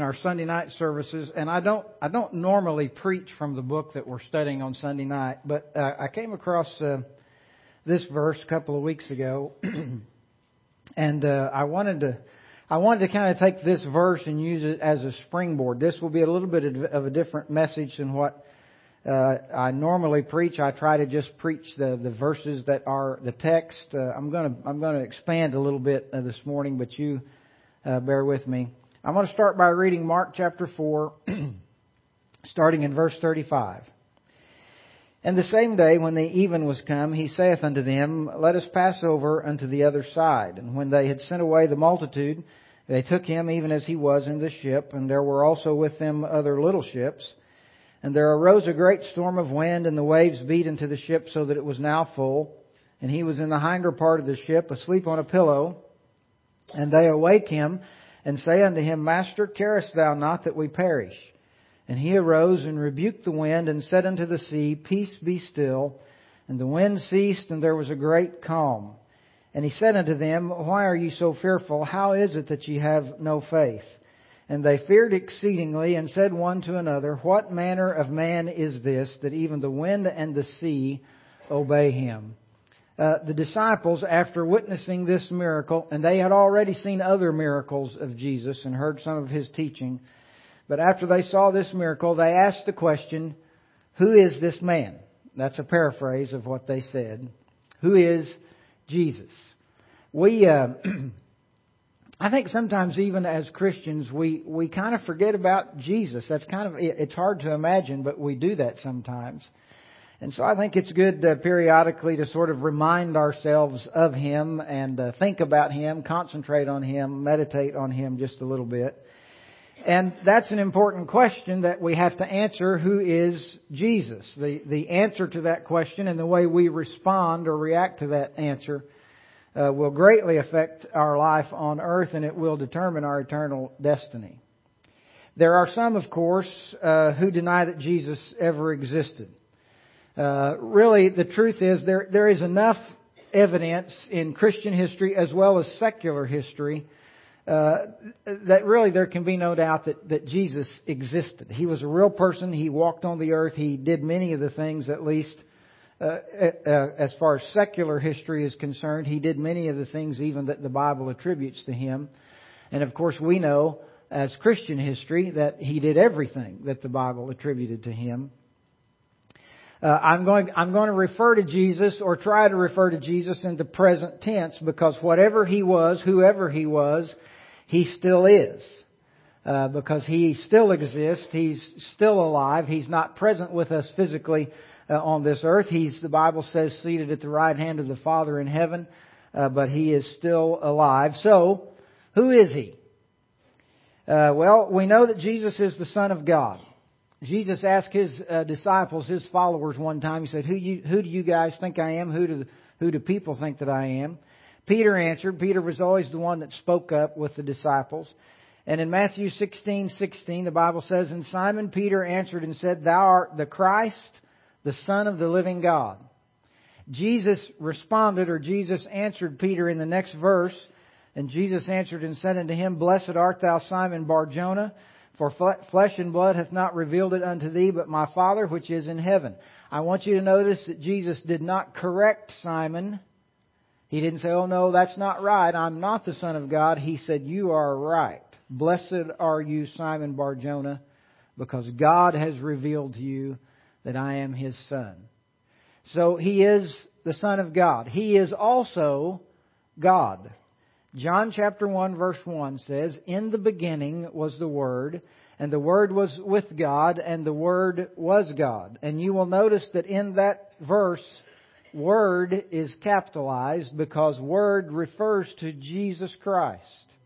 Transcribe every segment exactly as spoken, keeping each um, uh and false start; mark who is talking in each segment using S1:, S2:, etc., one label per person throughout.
S1: our Sunday night services, and I don't I don't normally preach from the book that we're studying on Sunday night, but uh, I came across uh, this verse a couple of weeks ago, and uh, I wanted to I wanted to kind of take this verse and use it as a springboard. This will be a little bit of a different message than what uh, I normally preach. I try to just preach the, the verses that are the text. Uh, I'm going to I'm going to expand a little bit uh, this morning, but you uh, bear with me. I'm going to start by reading Mark chapter four, starting in verse thirty-five. And the same day when the even was come, he saith unto them, Let us pass over unto the other side. And when they had sent away the multitude, they took him even as he was in the ship, and there were also with them other little ships. And there arose a great storm of wind, and the waves beat into the ship so that it was now full. And he was in the hinder part of the ship, asleep on a pillow. And they awake him, and say unto him, Master, carest thou not that we perish? And he arose and rebuked the wind, and said unto the sea, Peace, be still. And the wind ceased, and there was a great calm. And he said unto them, Why are ye so fearful? How is it that ye have no faith? And they feared exceedingly, and said one to another, What manner of man is this, that even the wind and the sea obey him? Uh, the disciples, after witnessing this miracle, and they had already seen other miracles of Jesus and heard some of His teaching, but after they saw this miracle, they asked the question, Who is this man? That's a paraphrase of what they said. Who is Jesus? We, uh, I think sometimes even as Christians, we, we kind of forget about Jesus. That's kind of, it's hard to imagine, but we do that sometimes. And so I think it's good uh, periodically to sort of remind ourselves of Him and uh, think about Him, concentrate on Him, meditate on Him just a little bit. And that's an important question that we have to answer. Who is Jesus? The, the answer to that question and the way we respond or react to that answer uh, will greatly affect our life on earth, and it will determine our eternal destiny. There are some, of course, uh, who deny that Jesus ever existed. Uh, really, the truth is there there is enough evidence in Christian history as well as secular history uh, that really there can be no doubt that, that Jesus existed. He was a real person. He walked on the earth. He did many of the things, at least uh, uh, as far as secular history is concerned. He did many of the things even that the Bible attributes to Him. And of course, we know as Christian history that He did everything that the Bible attributed to Him. Uh, I'm going, I'm going to refer to Jesus or try to refer to Jesus in the present tense because whatever He was, whoever He was, He still is. Uh, because He still exists. He's still alive. He's not present with us physically uh, on this earth. He's, the Bible says, seated at the right hand of the Father in heaven. Uh, but He is still alive. So, who is He? Uh, well, we know that Jesus is the Son of God. Jesus asked His uh, disciples, His followers one time, He said, who, you, who do you guys think I am? Who do, who do people think that I am? Peter answered. Peter was always the one that spoke up with the disciples. And in Matthew sixteen sixteen, the Bible says, And Simon Peter answered and said, Thou art the Christ, the Son of the living God. Jesus responded, or Jesus answered Peter in the next verse. And Jesus answered and said unto him, Blessed art thou, Simon Bar-Jonah, for flesh and blood hath not revealed it unto thee, but my Father which is in heaven. I want you to notice that Jesus did not correct Simon. He didn't say, oh no, that's not right. I'm not the Son of God. He said, you are right. Blessed are you, Simon Bar-Jonah, because God has revealed to you that I am His Son. So He is the Son of God. He is also God. John chapter one verse one says, In the beginning was the Word, and the Word was with God, and the Word was God. And you will notice that in that verse, Word is capitalized because Word refers to Jesus Christ.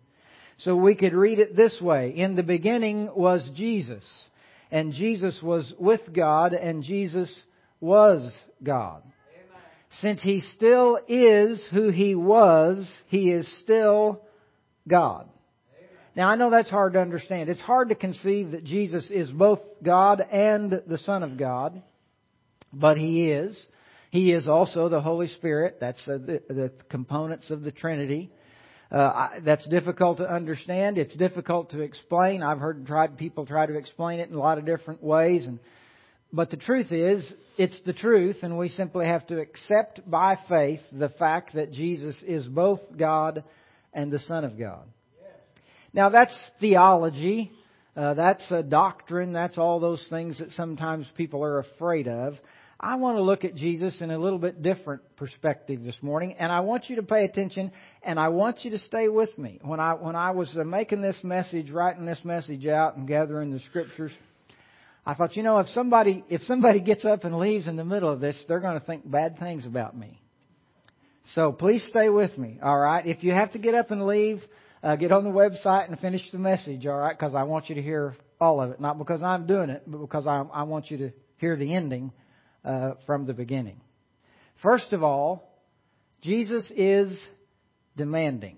S1: So we could read it this way. In the beginning was Jesus, and Jesus was with God, and Jesus was God. Since He still is who He was, He is still God. Amen. Now, I know that's hard to understand. It's hard to conceive that Jesus is both God and the Son of God. But He is. He is also the Holy Spirit. That's the, the components of the Trinity. Uh, I, that's difficult to understand. It's difficult to explain. I've heard tried, people try to explain it in a lot of different ways. And, but the truth is, it's the truth, and we simply have to accept by faith the fact that Jesus is both God and the Son of God. Now, that's theology. Uh, that's a doctrine. That's all those things that sometimes people are afraid of. I want to look at Jesus in a little bit different perspective this morning, and I want you to pay attention, and I want you to stay with me. When I when I was making this message, writing this message out and gathering the Scriptures, I thought, you know, if somebody if somebody gets up and leaves in the middle of this, they're going to think bad things about me. So please stay with me, all right? If you have to get up and leave, uh, get on the website and finish the message, all right? Because I want you to hear all of it, not because I'm doing it, but because I, I want you to hear the ending Uh, from the beginning. First of all, Jesus is demanding.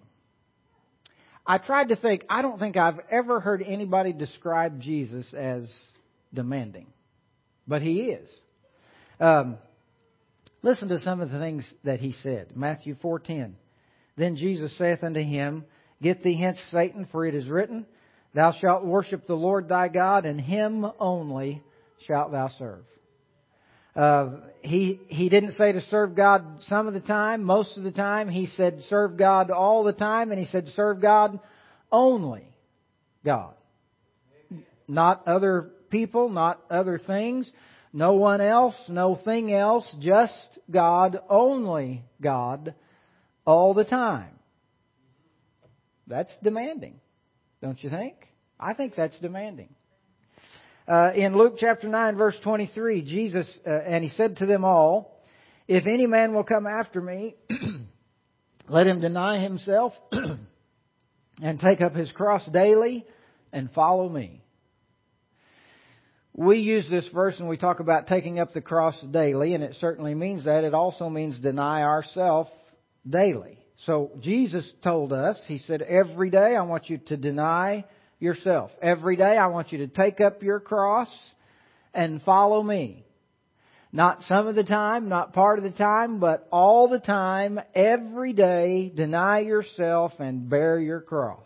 S1: I tried to think, I don't think I've ever heard anybody describe Jesus as demanding. But He is. Um, listen to some of the things that He said. Matthew four ten. Then Jesus saith unto him, Get thee hence, Satan, for it is written, Thou shalt worship the Lord thy God, and Him only shalt thou serve. Uh, he he didn't say to serve God some of the time, most of the time. He said serve God all the time, and He said serve God only God. Not other people, not other things, no one else, no thing else, just God, only God, all the time. That's demanding, don't you think? I think that's demanding. Uh, in Luke chapter nine, verse twenty-three, Jesus, uh, and He said to them all, If any man will come after me, let him deny himself and take up his cross daily and follow me. We use this verse and we talk about taking up the cross daily, and it certainly means that. It also means deny ourselves daily. So Jesus told us, He said, every day I want you to deny yourself. Every day I want you to take up your cross and follow me. Not some of the time, not part of the time, but all the time, every day, deny yourself and bear your cross.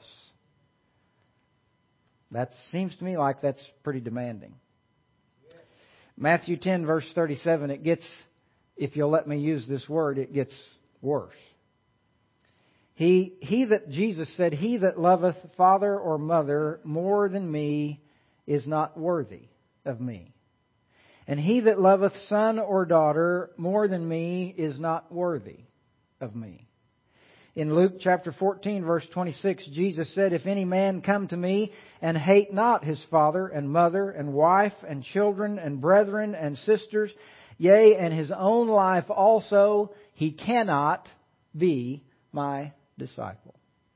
S1: That seems to me like that's pretty demanding. Matthew ten, verse thirty-seven, it gets, if you'll let me use this word, it gets worse. He, he that, Jesus said, He that loveth father or mother more than me is not worthy of me. And he that loveth son or daughter more than me is not worthy of me. In Luke chapter fourteen, verse twenty-six, Jesus said, If any man come to me and hate not his father and mother and wife and children and brethren and sisters, yea, and his own life also, he cannot be my disciple.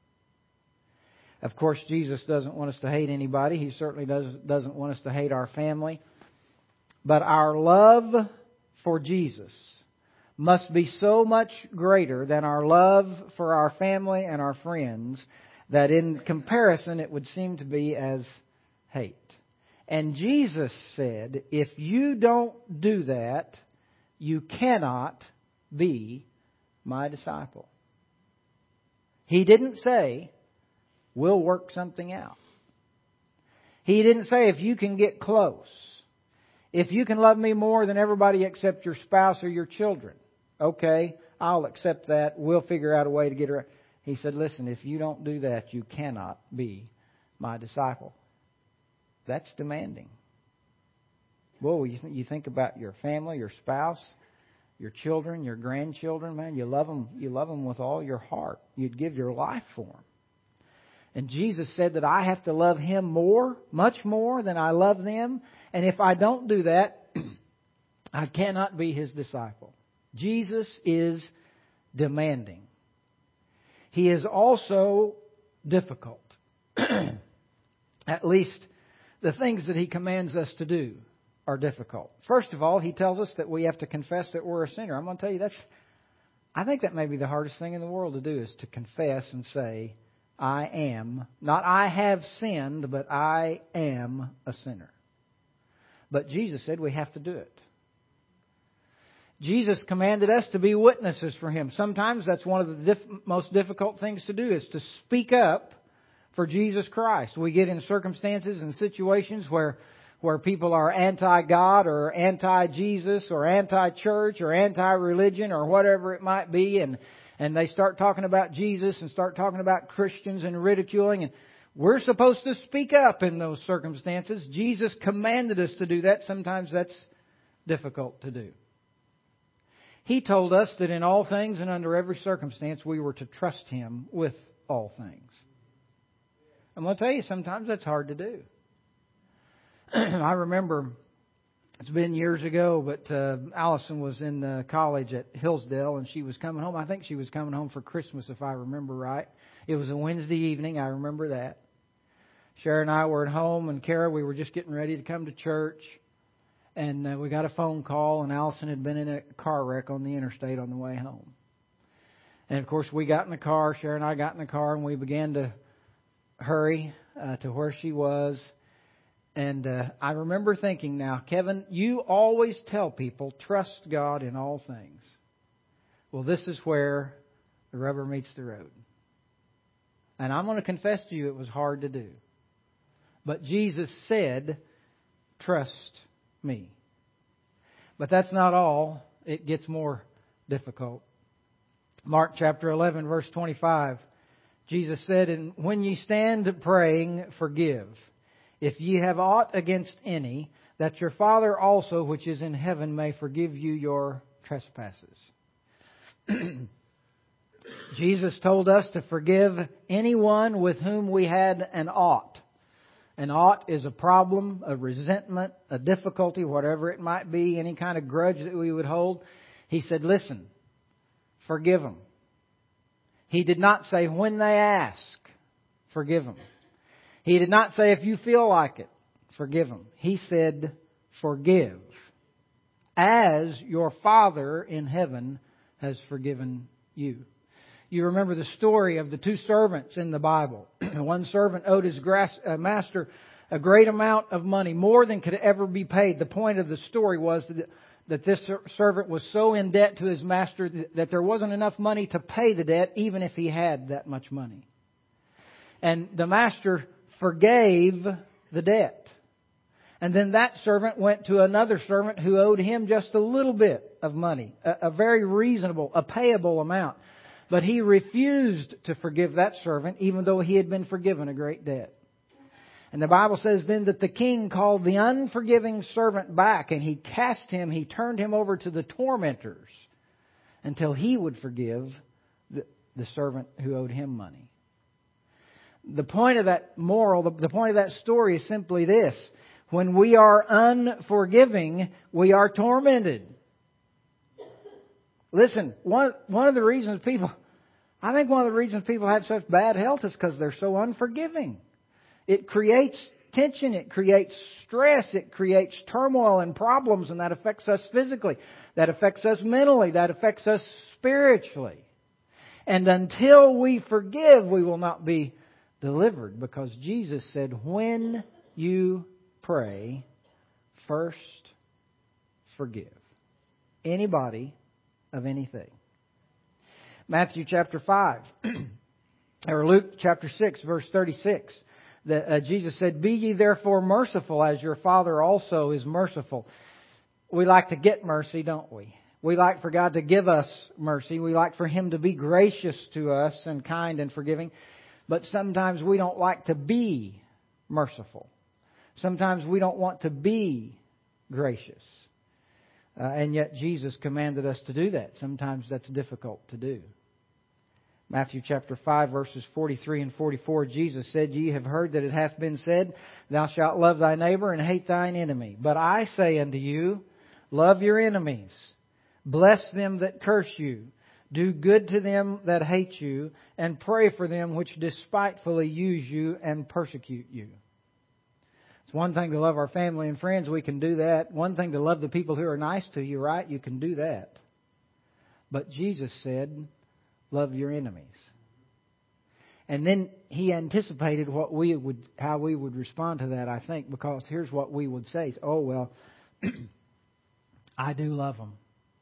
S1: Of course, Jesus doesn't want us to hate anybody. He certainly does, doesn't want us to hate our family. But our love for Jesus must be so much greater than our love for our family and our friends that in comparison it would seem to be as hate. And Jesus said, if you don't do that, you cannot be my disciple. He didn't say, we'll work something out. He didn't say, if you can get close, if you can love me more than everybody except your spouse or your children, okay, I'll accept that. We'll figure out a way to get around. He said, listen, if you don't do that, you cannot be my disciple. That's demanding. Whoa, you, th- you think about your family, your spouse, your children, your grandchildren, man, you love them, you love them with all your heart. You'd give your life for them. And Jesus said that I have to love Him more, much more than I love them. And if I don't do that, I cannot be His disciple. Jesus is demanding. He is also difficult. At least the things that He commands us to do are difficult. First of all, He tells us that we have to confess that we're a sinner. I'm going to tell you, that's, I think that may be the hardest thing in the world to do, is to confess and say, I am, not I have sinned, but I am a sinner. But Jesus said we have to do it. Jesus commanded us to be witnesses for Him. Sometimes that's one of the diff- most difficult things to do, is to speak up for Jesus Christ. We get in circumstances and situations where where people are anti-God or anti-Jesus or anti-church or anti-religion or whatever it might be, and, and they start talking about Jesus and start talking about Christians and ridiculing, and we're supposed to speak up in those circumstances. Jesus commanded us to do that. Sometimes that's difficult to do. He told us that in all things and under every circumstance we were to trust Him with all things. I'm going to tell you, sometimes that's hard to do. I remember, it's been years ago, but uh, Allison was in uh, college at Hillsdale, and she was coming home. I think she was coming home for Christmas, if I remember right. It was a Wednesday evening. I remember that. Sharon and I were at home, and Kara, we were just getting ready to come to church. And uh, we got a phone call, and Allison had been in a car wreck on the interstate on the way home. And, of course, we got in the car. Sharon and I got in the car, and we began to hurry uh, to where she was. And uh, I remember thinking, now, Kevin, you always tell people, trust God in all things. Well, this is where the rubber meets the road. And I'm going to confess to you, it was hard to do. But Jesus said, trust me. But that's not all. It gets more difficult. Mark chapter eleven, verse twenty-five. Jesus said, and when ye stand praying, forgive, if ye have aught against any, that your Father also which is in heaven may forgive you your trespasses. Jesus told us to forgive anyone with whom we had an ought. An ought is a problem, a resentment, a difficulty, whatever it might be, any kind of grudge that we would hold. He said, listen, forgive them. He did not say when they ask, forgive them. He did not say if you feel like it, forgive them. He said, forgive, as your Father in heaven has forgiven you. You remember the story of the two servants in the Bible. One servant owed his master a great amount of money, more than could ever be paid. The point of the story was that that this servant was so in debt to his master that there wasn't enough money to pay the debt, even if he had that much money. And the master forgave the debt. And then that servant went to another servant who owed him just a little bit of money, a, a very reasonable, a payable amount. But he refused to forgive that servant, even though he had been forgiven a great debt. And the Bible says then that the king called the unforgiving servant back, and he cast him, he turned him over to the tormentors until he would forgive the, the servant who owed him money. The point of that moral, the, the point of that story is simply this. When we are unforgiving, we are tormented. Listen, one, one of the reasons people, I think one of the reasons people have such bad health is because they're so unforgiving. It creates tension, it creates stress, it creates turmoil and problems, and that affects us physically, that affects us mentally, that affects us spiritually. And until we forgive, we will not be delivered, because Jesus said, when you pray, first forgive anybody of anything. Matthew chapter five, or Luke chapter six, verse thirty-six. That uh, Jesus said, be ye therefore merciful as your Father also is merciful. We like to get mercy, don't we? We like for God to give us mercy. We like for Him to be gracious to us and kind and forgiving. But sometimes we don't like to be merciful. Sometimes we don't want to be gracious. Uh, and yet Jesus commanded us to do that. Sometimes that's difficult to do. Matthew chapter five, verses forty-three and forty-four, Jesus said, ye have heard that it hath been said, thou shalt love thy neighbor and hate thine enemy. But I say unto you, love your enemies, bless them that curse you, do good to them that hate you, and pray for them which despitefully use you and persecute you. It's one thing to love our family and friends. We can do that. One thing to love the people who are nice to you, right? You can do that. But Jesus said, love your enemies. And then He anticipated what we would, how we would respond to that, I think, because here's what we would say. Oh, well, I do love them.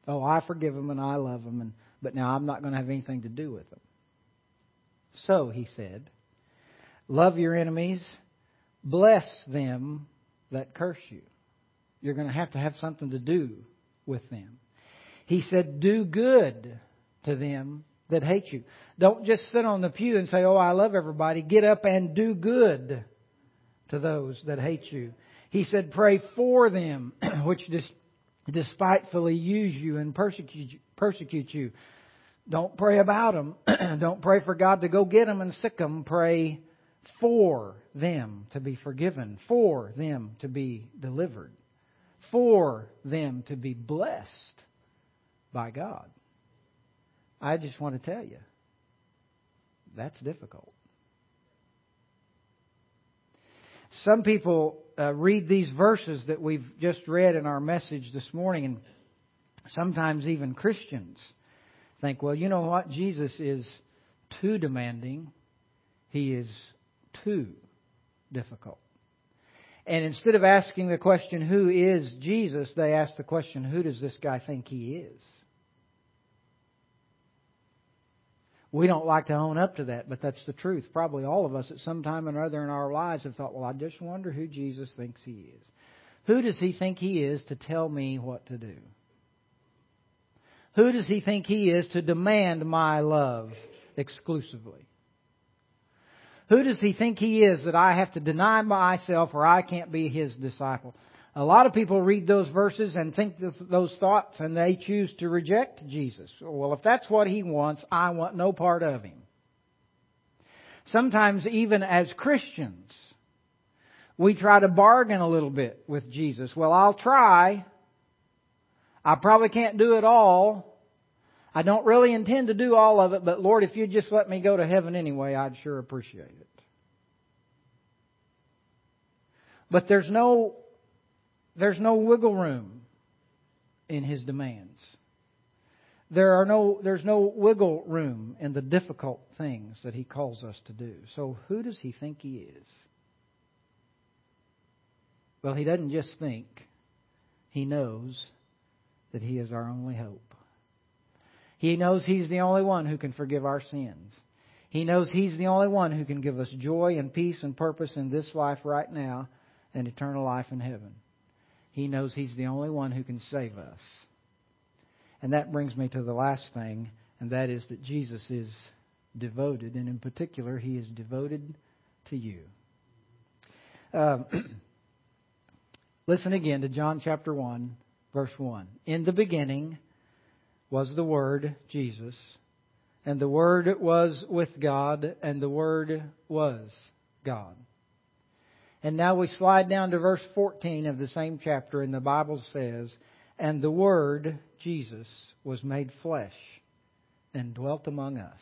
S1: Oh, I forgive them and I love them, and, but now I'm not going to have anything to do with them. So, he said, love your enemies, bless them that curse you. You're going to have to have something to do with them. He said, do good to them that hate you. Don't just sit on the pew and say, oh, I love everybody. Get up and do good to those that hate you. He said, pray for them, which dis- despitefully use you and persecute, persecute you. Don't pray about them. Don't pray for God to go get them and sick them. Pray for them to be forgiven, for them to be delivered, for them to be blessed by God. I just want to tell you, that's difficult. Some people uh, read these verses that we've just read in our message this morning, and sometimes even Christians think, well, you know what? Jesus is too demanding. He is too difficult. And instead of asking the question, who is Jesus, they ask the question, who does this guy think he is? We don't like to own up to that, but that's the truth. Probably all of us at some time or other in our lives have thought, well, I just wonder who Jesus thinks he is. Who does he think he is to tell me what to do? Who does he think he is to demand my love exclusively? Who does he think he is that I have to deny myself or I can't be his disciple? A lot of people read those verses and think those thoughts and they choose to reject Jesus. Well, if that's what he wants, I want no part of him. Sometimes even as Christians, we try to bargain a little bit with Jesus. Well, I'll try. I probably can't do it all. I don't really intend to do all of it, but Lord, if you'd just let me go to heaven anyway, I'd sure appreciate it. But there's no There's no wiggle room in his demands. There are no, there's no wiggle room in the difficult things that he calls us to do. So who does he think he is? Well, he doesn't just think. He knows that he is our only hope. He knows he's the only one who can forgive our sins. He knows he's the only one who can give us joy and peace and purpose in this life right now and eternal life in heaven. He knows he's the only one who can save us. And that brings me to the last thing, and that is that Jesus is devoted, and in particular, he is devoted to you. Um, listen again to John chapter one, verse one. In the beginning was the Word, Jesus, and the Word was with God, and the Word was God. And now we slide down to verse fourteen of the same chapter, and the Bible says, and the Word, Jesus, was made flesh and dwelt among us.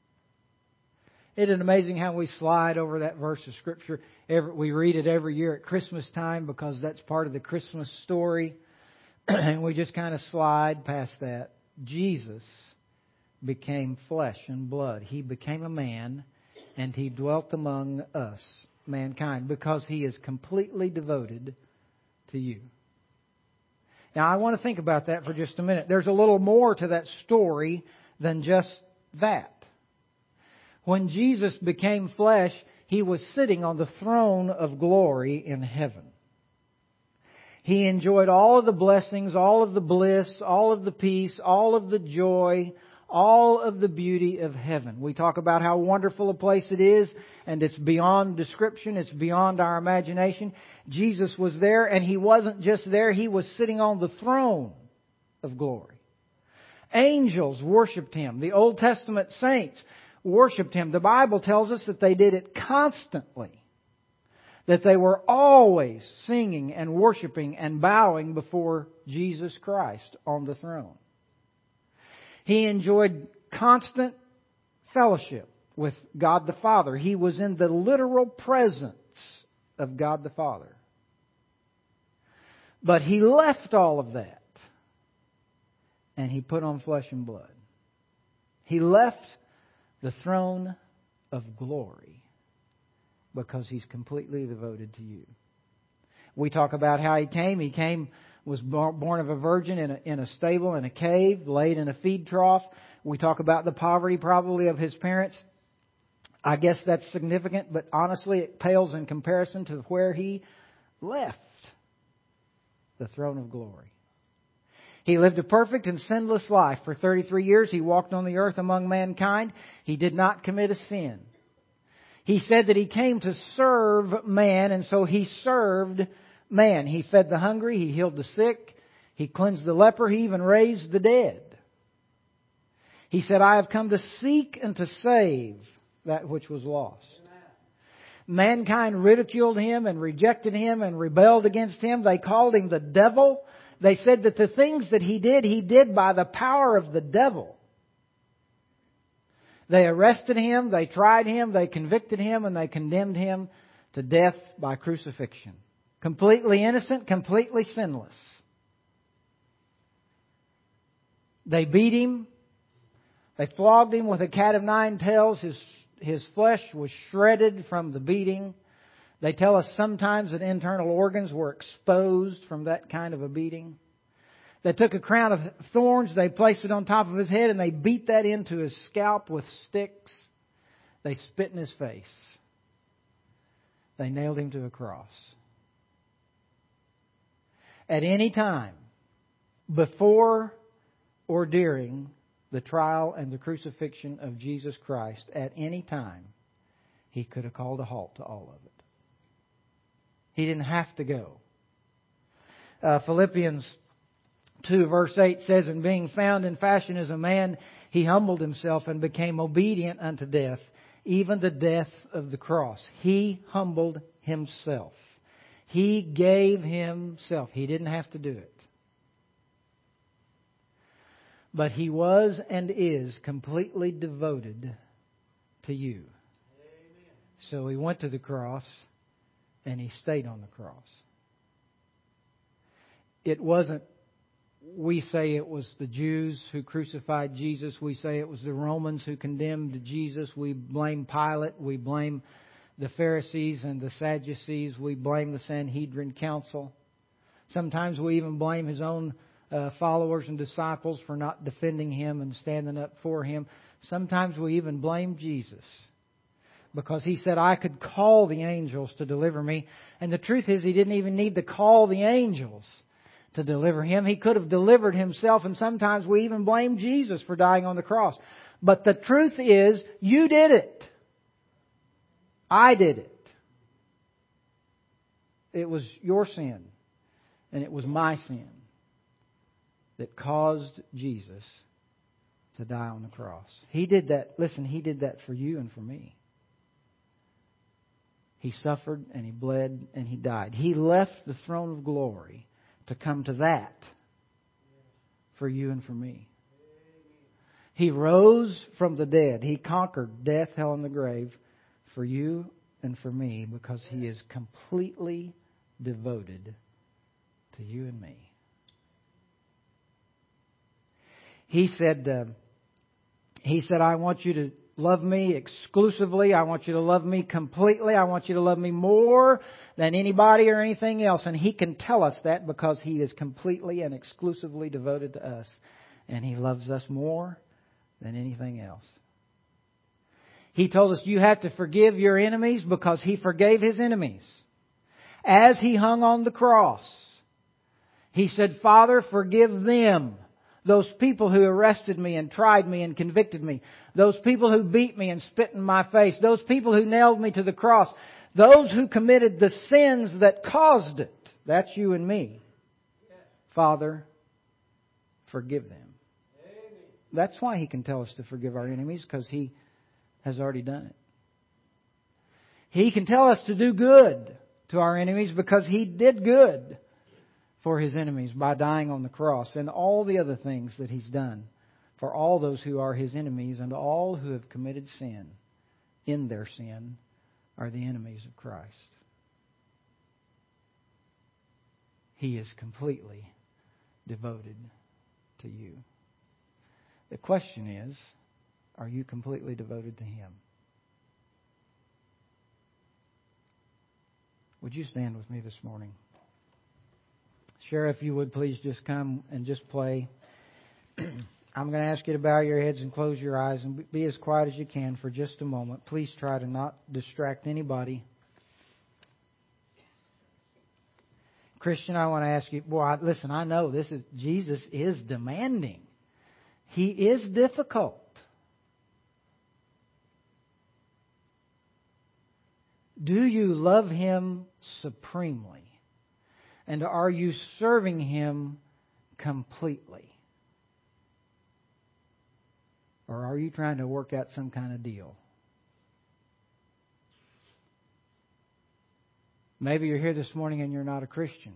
S1: Isn't it amazing how we slide over that verse of Scripture? Every, we read it every year at Christmas time because that's part of the Christmas story. And we just kind of slide past that. Jesus became flesh and blood. He became a man, and He dwelt among us, mankind, because He is completely devoted to you. Now, I want to think about that for just a minute. There's a little more to that story than just that. When Jesus became flesh, He was sitting on the throne of glory in heaven. He enjoyed all of the blessings, all of the bliss, all of the peace, all of the joy, all of the beauty of heaven. We talk about how wonderful a place it is, and it's beyond description, it's beyond our imagination. Jesus was there, and He wasn't just there, He was sitting on the throne of glory. Angels worshipped Him. The Old Testament saints worshipped Him. The Bible tells us that they did it constantly. That they were always singing and worshiping and bowing before Jesus Christ on the throne. He enjoyed constant fellowship with God the Father. He was in the literal presence of God the Father. But He left all of that and He put on flesh and blood. He left the throne of glory because He's completely devoted to you. We talk about how He came. He came was born of a virgin in a, in a stable, in a cave, laid in a feed trough. We talk about the poverty probably of his parents. I guess that's significant, but honestly it pales in comparison to where he left the throne of glory. He lived a perfect and sinless life. For thirty-three years he walked on the earth among mankind. He did not commit a sin. He said that he came to serve man, and so he served man. He fed the hungry, he healed the sick, he cleansed the leper, he even raised the dead. He said, I have come to seek and to save that which was lost. Amen. Mankind ridiculed him and rejected him and rebelled against him. They called him the devil. They said that the things that he did, he did by the power of the devil. They arrested him, they tried him, they convicted him, and they condemned him to death by crucifixion. Completely innocent, completely sinless. They beat him. They flogged him with a cat of nine tails. His, his flesh was shredded from the beating. They tell us sometimes that internal organs were exposed from that kind of a beating. They took a crown of thorns, they placed it on top of his head, and they beat that into his scalp with sticks. They spit in his face. They nailed him to a cross. At any time, before or during the trial and the crucifixion of Jesus Christ, at any time, he could have called a halt to all of it. He didn't have to go. Uh, Philippians two verse eight says, and being found in fashion as a man, he humbled himself and became obedient unto death, even the death of the cross. He humbled himself. He gave himself. He didn't have to do it. But he was and is completely devoted to you. Amen. So he went to the cross and he stayed on the cross. It wasn't, we say it was the Jews who crucified Jesus. We say it was the Romans who condemned Jesus. We blame Pilate. We blame the Pharisees and the Sadducees. We blame the Sanhedrin Council. Sometimes we even blame his own uh, followers and disciples for not defending him and standing up for him. Sometimes we even blame Jesus because he said, I could call the angels to deliver me. And the truth is, he didn't even need to call the angels to deliver him. He could have delivered himself, and sometimes we even blame Jesus for dying on the cross. But the truth is, you did it. I did it. It was your sin, and it was my sin that caused Jesus to die on the cross. He did that. Listen, He did that for you and for me. He suffered and He bled and He died. He left the throne of glory to come to that for you and for me. He rose from the dead. He conquered death, hell, and the grave for you and for me because He is completely devoted to you and me. He said, uh, He said, I want you to love me exclusively. I want you to love me completely. I want you to love me more than anybody or anything else. And He can tell us that because He is completely and exclusively devoted to us. And He loves us more than anything else. He told us you have to forgive your enemies because He forgave His enemies. As He hung on the cross, He said, Father, forgive them. Those people who arrested me and tried me and convicted me. Those people who beat me and spit in my face. Those people who nailed me to the cross. Those who committed the sins that caused it. That's you and me. Father, forgive them. That's why He can tell us to forgive our enemies, because He has already done it. He can tell us to do good to our enemies because He did good for His enemies by dying on the cross, and all the other things that He's done for all those who are His enemies, and all who have committed sin in their sin are the enemies of Christ. He is completely devoted to you. The question is, are you completely devoted to Him? Would you stand with me this morning? Sheriff, if you would please just come and just play. I'm going to ask you to bow your heads and close your eyes and be as quiet as you can for just a moment. Please try to not distract anybody. Christian, I want to ask you, boy, listen, I know this is Jesus is demanding. He is difficult. Do you love Him supremely? And are you serving Him completely? Or are you trying to work out some kind of deal? Maybe you're here this morning and you're not a Christian.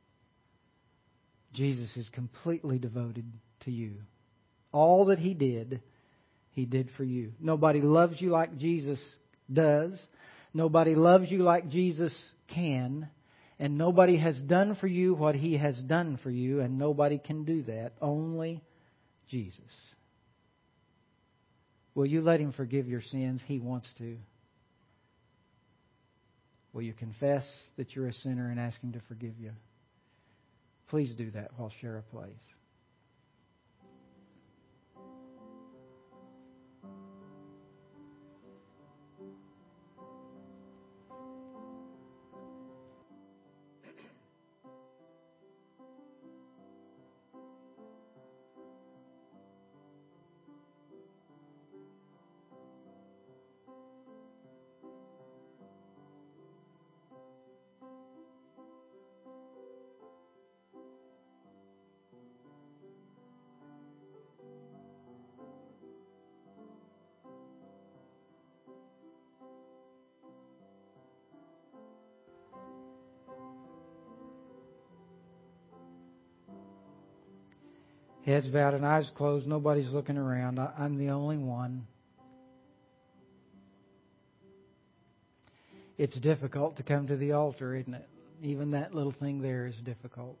S1: Jesus is completely devoted to you. All that He did, He did for you. Nobody loves you like Jesus does. Nobody loves you like Jesus can. And nobody has done for you what He has done for you. And nobody can do that. Only Jesus. Will you let Him forgive your sins? He wants to. Will you confess that you're a sinner and ask Him to forgive you? Please do that while Shara plays. Heads bowed and eyes closed. Nobody's looking around. I'm the only one. It's difficult to come to the altar, isn't it? Even that little thing there is difficult.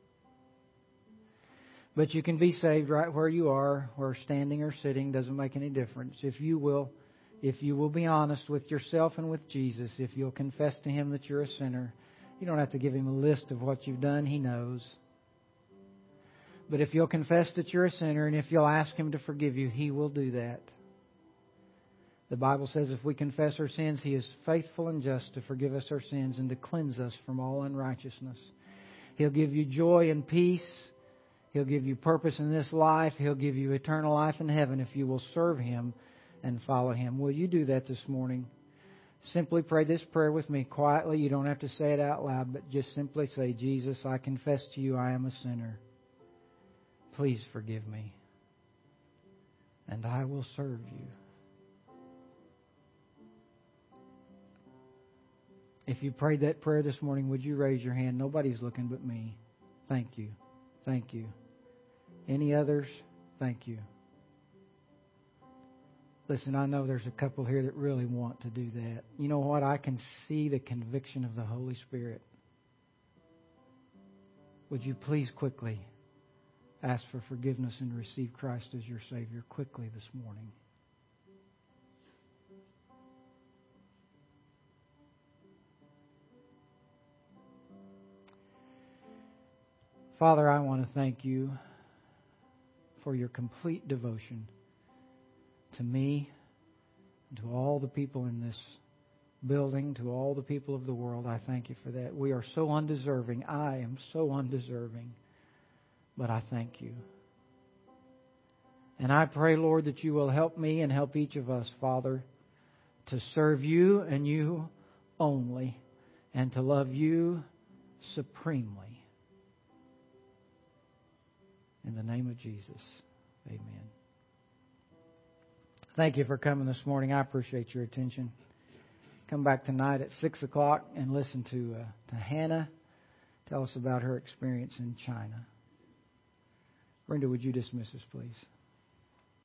S1: But you can be saved right where you are, or standing or sitting, doesn't make any difference. If you will, if you will be honest with yourself and with Jesus, if you'll confess to Him that you're a sinner, you don't have to give Him a list of what you've done. He knows. But if you'll confess that you're a sinner and if you'll ask Him to forgive you, He will do that. The Bible says if we confess our sins, He is faithful and just to forgive us our sins and to cleanse us from all unrighteousness. He'll give you joy and peace. He'll give you purpose in this life. He'll give you eternal life in heaven if you will serve Him and follow Him. Will you do that this morning? Simply pray this prayer with me quietly. You don't have to say it out loud, but just simply say, Jesus, I confess to you I am a sinner. Please forgive me, and I will serve you. If you prayed that prayer this morning, would you raise your hand? Nobody's looking but me. Thank you. Thank you. Any others? Thank you. Listen, I know there's a couple here that really want to do that. You know what? I can see the conviction of the Holy Spirit. Would you please quickly ask for forgiveness and receive Christ as your Savior quickly this morning? Father, I want to thank you for your complete devotion to me, and to all the people in this building, to all the people of the world. I thank you for that. We are so undeserving. I am so undeserving. But I thank you. And I pray, Lord, that you will help me and help each of us, Father, to serve you and you only, and to love you supremely. In the name of Jesus, amen. Thank you for coming this morning. I appreciate your attention. Come back tonight at six o'clock and listen to, uh, to Hannah tell us about her experience in China. Brenda, would you dismiss us, please?